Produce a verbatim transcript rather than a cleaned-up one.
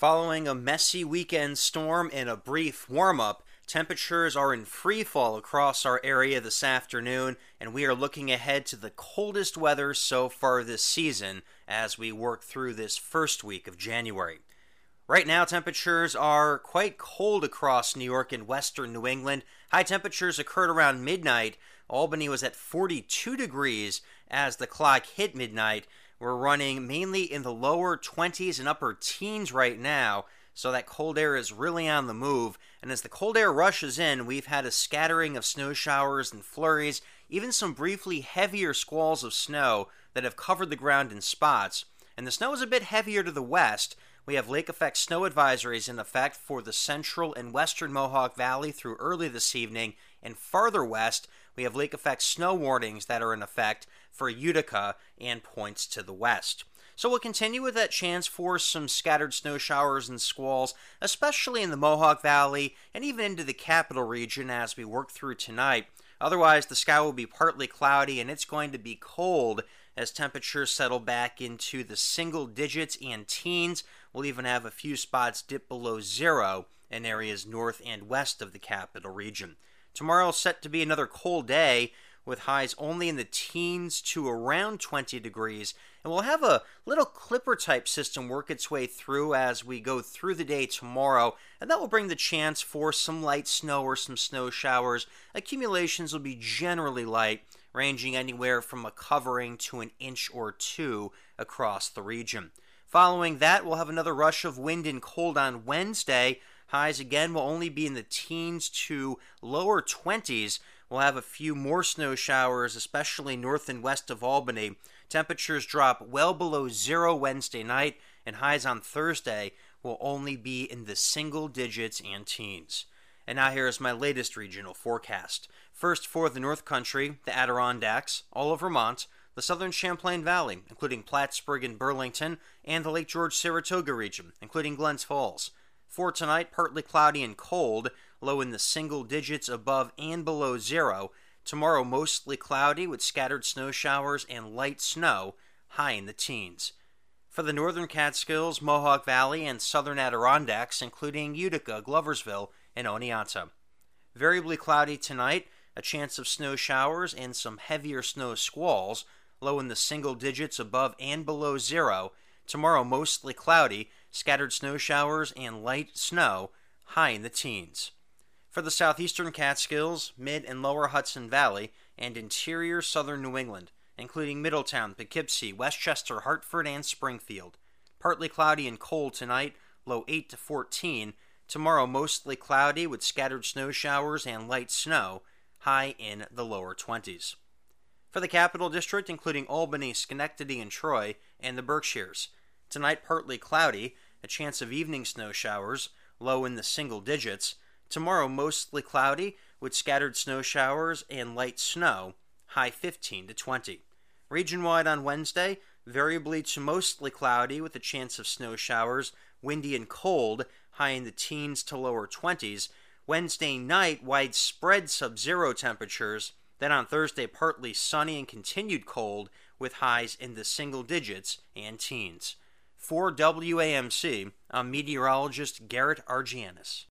Following a messy weekend storm and a brief warm-up, temperatures are in free fall across our area this afternoon, and we are looking ahead to the coldest weather so far this season as we work through this first week of January. Right now, temperatures are quite cold across New York and western New England. High temperatures occurred around midnight. Albany was at forty-two degrees as the clock hit midnight. We're running mainly in the lower twenties and upper teens right now, so that cold air is really on the move. And as the cold air rushes in, we've had a scattering of snow showers and flurries, even some briefly heavier squalls of snow that have covered the ground in spots. And the snow is a bit heavier to the west. We have lake effect snow advisories in effect for the central and western Mohawk Valley through early this evening, and farther west, we have lake effect snow warnings that are in effect for Utica and points to the west. So we'll continue with that chance for some scattered snow showers and squalls, especially in the Mohawk Valley and even into the capital region as we work through tonight. Otherwise, the sky will be partly cloudy and it's going to be cold as temperatures settle back into the single digits and teens. We'll even have a few spots dip below zero in areas north and west of the capital region. Tomorrow is set to be another cold day with highs only in the teens to around twenty degrees, and we'll have a little clipper type system work its way through as we go through the day tomorrow, and that will bring the chance for some light snow or some snow showers. Accumulations will be generally light, ranging anywhere from a covering to an inch or two across the region. Following that, we'll have another rush of wind and cold on Wednesday. Highs again will only be in the teens to lower twenties. We'll have a few more snow showers, especially north and west of Albany. Temperatures drop well below zero Wednesday night, and highs on Thursday will only be in the single digits and teens. And now here is my latest regional forecast. First for the North Country, the Adirondacks, all of Vermont, the southern Champlain Valley, including Plattsburgh and Burlington, and the Lake George-Saratoga region, including Glens Falls. For tonight, partly cloudy and cold, low in the single digits above and below zero. Tomorrow, mostly cloudy with scattered snow showers and light snow, high in the teens. For the northern Catskills, Mohawk Valley, and southern Adirondacks, including Utica, Gloversville, and Oneonta. Variably cloudy tonight, a chance of snow showers and some heavier snow squalls, low in the single digits above and below zero. Tomorrow, mostly cloudy, scattered snow showers and light snow, high in the teens. For the southeastern Catskills, mid and lower Hudson Valley, and interior southern New England, including Middletown, Poughkeepsie, Westchester, Hartford, and Springfield. Partly cloudy and cold tonight, low eight to fourteen. Tomorrow, mostly cloudy with scattered snow showers and light snow, high in the lower twenties. For the Capital District, including Albany, Schenectady, and Troy, and the Berkshires. Tonight, partly cloudy, a chance of evening snow showers, low in the single digits. Tomorrow, mostly cloudy, with scattered snow showers and light snow, high fifteen to twenty. Region-wide on Wednesday, variably to mostly cloudy with a chance of snow showers, windy and cold, high in the teens to lower twenties. Wednesday night, widespread sub-zero temperatures. Then on Thursday, partly sunny and continued cold, with highs in the single digits and teens. For W A M C, I'm meteorologist Garrett Argianis.